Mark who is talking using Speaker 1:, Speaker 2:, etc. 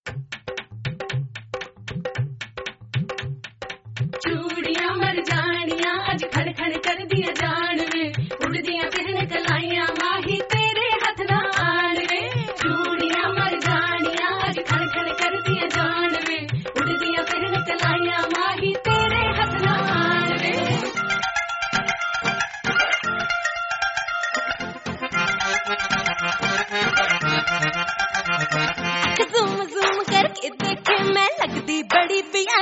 Speaker 1: चूड़ियां मरजानियां अज खड़ खड़ कर दिया जान वे, उड़दियां फिरन कलाइयां माही तेरे हथ ना आन वे। चूड़ियां मरजानियां अज खड़ खड़ कर दिया जान वे, उड़दियां फिरन कलाइयां माही तेरे हथ ना आन वे।
Speaker 2: ज़ूम ज़ूम करके देखे मैं लगदी बड़ी पिया